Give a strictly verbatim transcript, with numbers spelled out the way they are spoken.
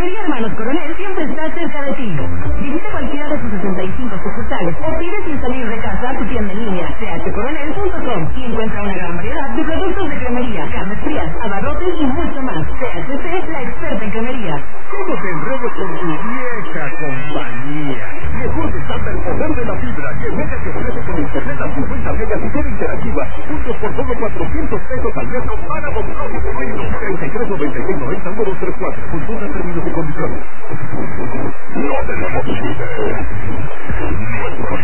Cremería Hermanos Coronel siempre está cerca de ti. Visita cualquiera de sus sesenta y cinco sucursales o pide sin salir de casa a tu tienda en línea, c h coronel punto com, y encuentra una gran variedad de productos de cremería, carnes frías, abarrotes y mucho más. C H C, la experta en cremería. ¿Cómo te enredo con tu vieja compañía? Mejor desata el poder de la fibra que Mega te ofrece con internet a cincuenta megas y toda interactiva, juntos por solo cuatrocientos pesos al mes para comprar tu momento. treinta y tres noventa y seis noventa uno dos tres cuatro. Consulta términos y condiciones. No tenemos límite. Nuestro